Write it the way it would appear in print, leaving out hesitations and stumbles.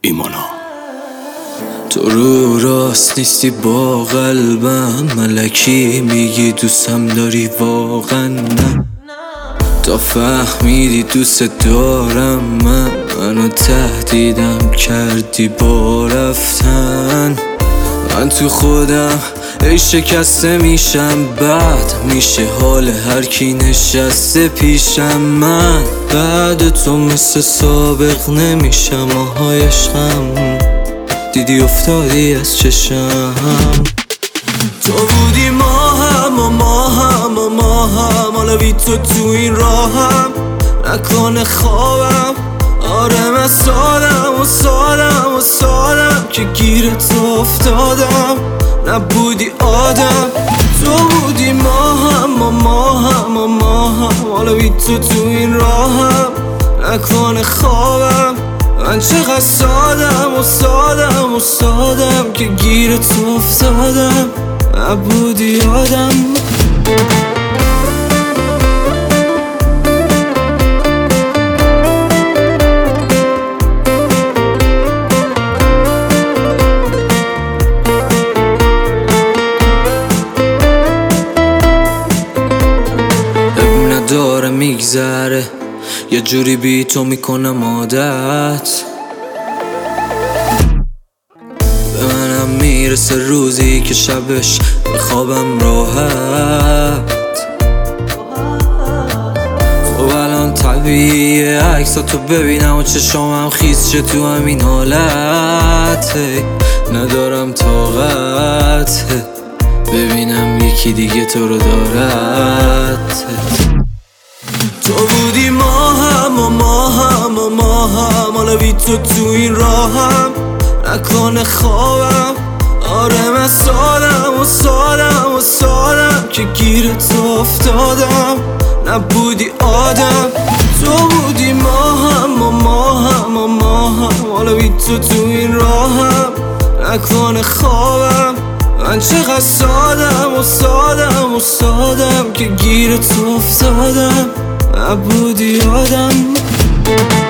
ایمانا تو رو راست نیستی با قلبم، ملکی میگی دوستم داری واقعا نه. تا فهمیدی دوست دارم منو تهدیدم کردی با رفتن. من تو خودم ای شکسته میشم، بعد میشه حال هر کی نشسته پیشم. من بعد تو مثل سابق نمیشم، آهای عشقم دیدی افتادی از چشم. تو بودی ماهم و ماهم و ماهم، حالا بی تو این راهم نکنه خوابم. آره من سادم که گیر تو افتادم، نبودی آدم. تو بودی ماهم و ماهم و ماهم، حالا بی تو این راهم نکنه خوابم. من چقدر سادم که گیر تو افتادم، نبودی آدم. داره میگذره یه جوری بی تو میکنم عادت. به منم میرسه روزی که شبش بخوابم راحت. خب الان طبیعیه عکساتو ببینم و چشامم خیس شه تو همین حالت. ندارم طاقت ببینم یکی دیگه تو رو دارد. تو بودی ماهم و ماهم و ماهم، حالا بی تو این راهم نکنه خوابم. آره من سادم که گیر تو افتادم، نبودی آدم. تو بودی ماهم و ماهم و ماهم، حالا بی تو این راهم نکنه خوابم. من چقدر سادم که گیر تو افتادم، نبودی آدم.